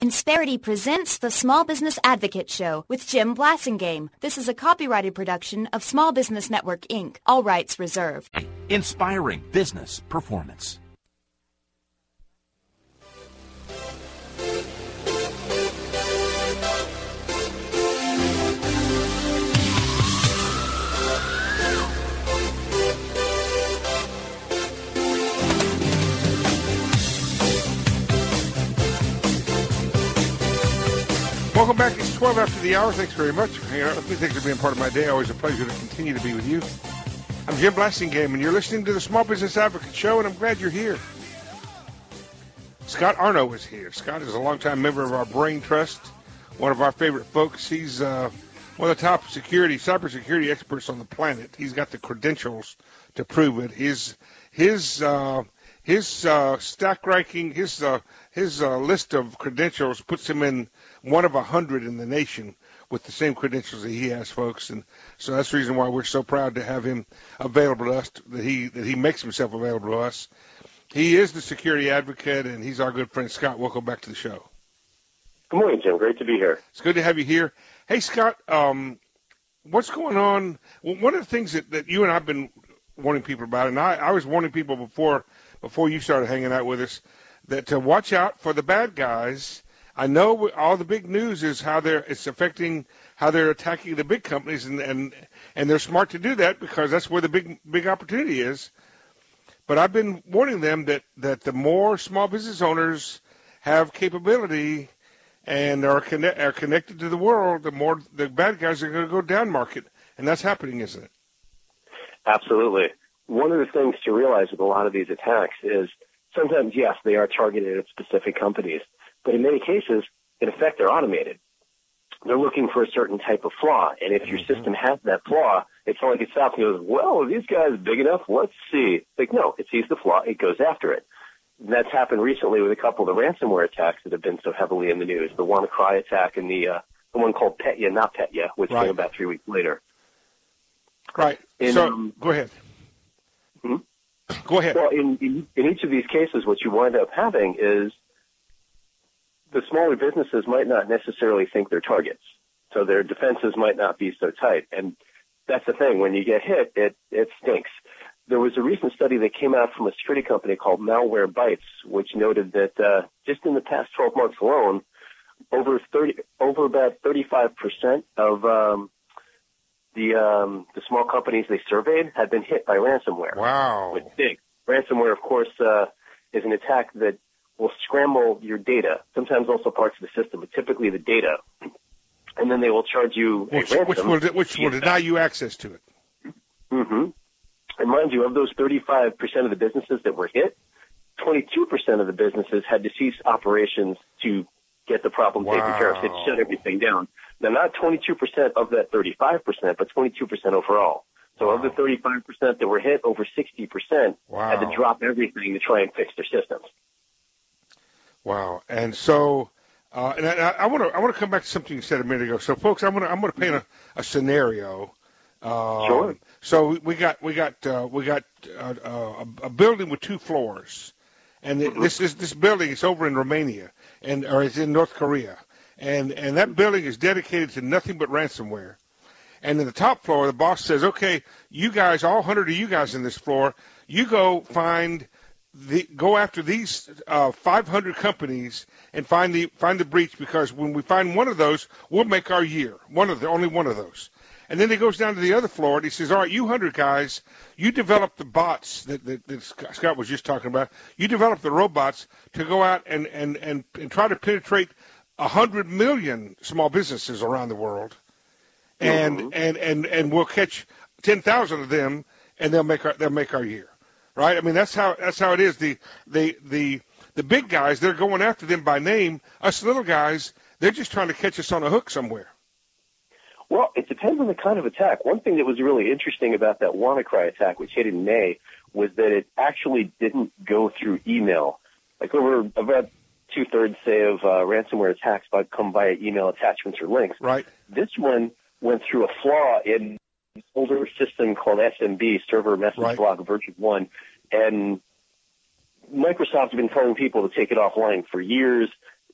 Insperity presents the Small Business Advocate Show with Jim Blasingame. This is a copyrighted production of Small Business Network, Inc., all rights reserved. Inspiring business performance. Welcome back. It's 12 after the hour. Thanks very much for hanging out with me. Thanks for being part of my day. Always a pleasure to continue to be with you. I'm Jim Blasingame, and you're listening to the Small Business Advocate Show, and I'm glad you're here. Scott Arno is here. Scott is a longtime member of our Brain Trust, one of our favorite folks. He's one of the top cybersecurity experts on the planet. He's got the credentials to prove it. His stack ranking, his list of credentials puts him in one of 100 in the nation with the same credentials that he has, folks. And so that's the reason why we're so proud to have him available to us, that he makes himself available to us. He is the security advocate, and he's our good friend. Scott, welcome back to the show. Good morning, Jim. Great to be here. It's good to have you here. Hey, Scott, what's going on? Well, one of the things that you and I have been warning people about, and I was warning people before you started hanging out with us, that to watch out for the bad guys. I know all the big news is it's affecting how they're attacking the big companies, and they're smart to do that because that's where the big opportunity is. But I've been warning them that the more small business owners have capability and are connected to the world, the more the bad guys are going to go down market, and that's happening, isn't it? Absolutely. One of the things to realize with a lot of these attacks is sometimes, yes, they are targeted at specific companies, but in many cases, in effect, they're automated. They're looking for a certain type of flaw, and if your system has that flaw, it's not like it stops and goes, well, are these guys big enough? Let's see. Like, no, it sees the flaw, it goes after it. And that's happened recently with a couple of the ransomware attacks that have been so heavily in the news, the WannaCry attack and the one called Petya, not Petya, which came about 3 weeks later. Right. So go ahead. Hmm? Go ahead. Well, in each of these cases, what you wind up having is the smaller businesses might not necessarily think they're targets, so their defenses might not be so tight. And that's the thing. When you get hit, it stinks. There was a recent study that came out from a security company called Malwarebytes, which noted that just in the past 12 months alone, over about 35% of the small companies they surveyed had been hit by ransomware. Wow. It's big. Ransomware, of course, is an attack that will scramble your data, sometimes also parts of the system, but typically the data. And then they will charge you a ransom. Which will deny you access to it. Mm-hmm. And mind you, of those 35% of the businesses that were hit, 22% of the businesses had to cease operations to get the problem taken care of, to shut everything down. Now, not 22% of that 35%, but 22% overall. So of the 35% that were hit, over 60% had to drop everything to try and fix their systems. Wow. And so, and I want to come back to something you said a minute ago. So, folks, I'm going to paint a scenario. Sure. So we got a building with 2 floors, and this building is over in Romania, or it's in North Korea, and that building is dedicated to nothing but ransomware. And in the top floor, the boss says, "Okay, you guys, all 100 of you guys in this floor, you go go after these 500 companies and find the breach, because when we find one of those, we'll make our year. Only one of those." And then he goes down to the other floor and he says, "All right, you 100 guys, you develop the bots that Scott was just talking about. You develop the robots to go out and try to penetrate 100 million small businesses around the world, and we'll catch 10,000 of them, and they'll make our year." Right? I mean, that's how it is. The big guys, they're going after them by name. Us little guys, they're just trying to catch us on a hook somewhere. Well, it depends on the kind of attack. One thing that was really interesting about that WannaCry attack, which hit in May, was that it actually didn't go through email. Like over about 2/3, say, of ransomware attacks come via email attachments or links. Right. This one went through a flaw in an older system called SMB, Server Message Block version 1, and Microsoft has been telling people to take it offline for years.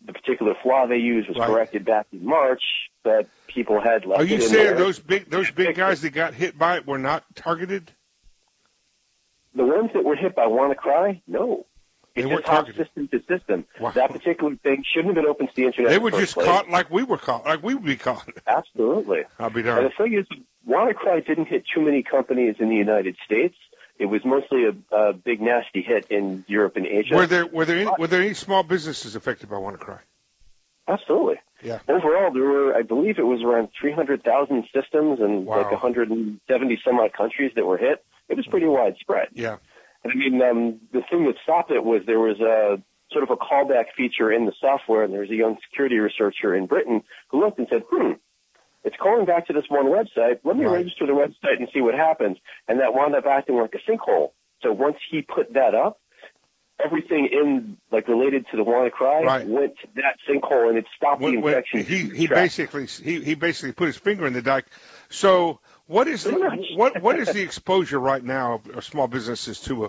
the particular flaw they used was corrected back in March, but people had left. Are you saying those big guys that got hit by it were not targeted? The ones that were hit by WannaCry, no. It's just hot system to system. Wow. That particular thing shouldn't have been open to the internet. They were just caught like we were caught, like we would be caught. Absolutely. I'll be darned. And the thing is, WannaCry didn't hit too many companies in the United States. It was mostly a big nasty hit in Europe and Asia. Were there any small businesses affected by WannaCry? Absolutely. Yeah. Overall, there were, I believe it was around 300,000 systems and like 170 some odd countries that were hit. It was pretty widespread. Yeah. And I mean, the thing that stopped it was there was a sort of a callback feature in the software, and there was a young security researcher in Britain who looked and said, it's calling back to this one website. Let me register the website and see what happens. And that wound up acting like a sinkhole. So once he put that up, everything in like related to the WannaCry went to that sinkhole, and it stopped the infection. He basically put his finger in the dike. So what is the exposure right now of small businesses to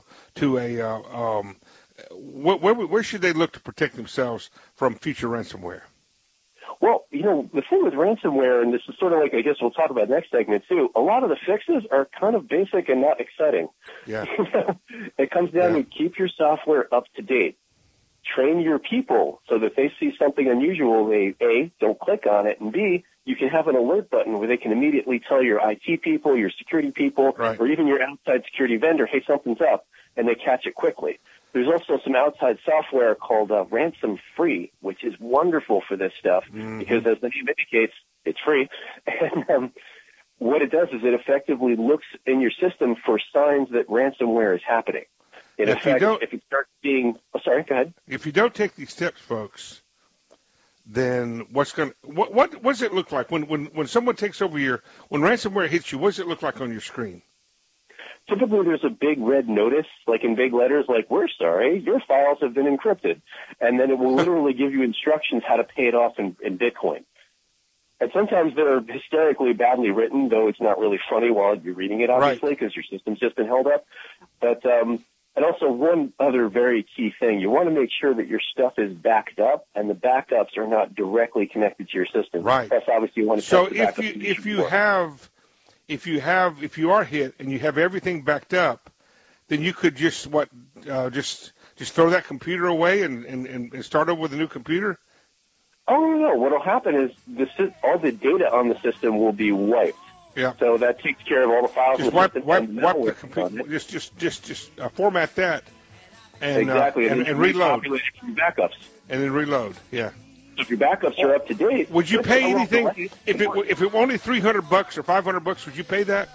where should they look to protect themselves from future ransomware? Well, the thing with ransomware, and this is sort of like, I guess we'll talk about next segment too, a lot of the fixes are kind of basic and not exciting. Yeah. It comes down to keep your software up to date. Train your people so that if they see something unusual, they, A, don't click on it, and B, you can have an alert button where they can immediately tell your IT people, your security people, or even your outside security vendor, hey, something's up, and they catch it quickly. There's also some outside software called Ransom Free, which is wonderful for this stuff because, as the name indicates, it's free. And what it does is it effectively looks in your system for signs that ransomware is happening. In effect, if it starts being – sorry, go ahead. If you don't take these steps, folks, then what does it look like? When someone takes over when ransomware hits you, what does it look like on your screen? Typically, there's a big red notice, like in big letters, like, we're sorry, your files have been encrypted. And then it will literally give you instructions how to pay it off in Bitcoin. And sometimes they're hysterically badly written, though it's not really funny while you're reading it, obviously, because your system's just been held up. But and also one other very key thing, you want to make sure that your stuff is backed up, and the backups are not directly connected to your system. Right. That's obviously you want to check the backups. If you are hit and you have everything backed up, then you could just throw that computer away and start over with a new computer? Oh, no. What will happen is all the data on the system will be wiped. Yeah. So that takes care of all the files. Just wipe the computer. Just format that and reload. Backups. And then reload. Yeah. So if your backups are up to date, would you pay anything if it were only $300 or $500? Would you pay that?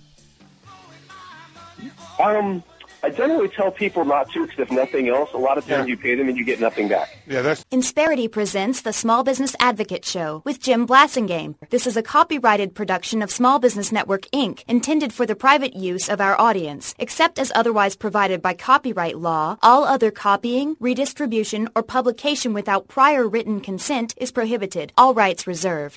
I generally tell people not to, because if nothing else, a lot of times you pay them and you get nothing back. Yeah, Insperity presents the Small Business Advocate Show with Jim Blasingame. This is a copyrighted production of Small Business Network, Inc., intended for the private use of our audience. Except as otherwise provided by copyright law, all other copying, redistribution, or publication without prior written consent is prohibited. All rights reserved.